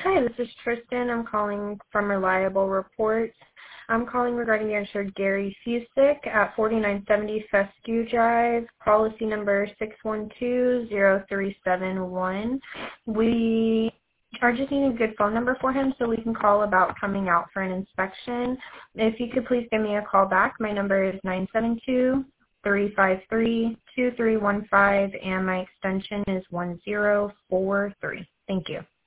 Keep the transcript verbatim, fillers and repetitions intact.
Hi, this is Tristan. I'm calling from Reliable Reports. I'm calling regarding the insured Gary Fusick at forty-nine seventy Fescue Drive, policy number six one two zero three seven one. We are just needing a good phone number for him so we can call about coming out for an inspection. If you could please give me a call back, my number is nine seven two, three five three, two three one five and my extension is one zero four three. Thank you.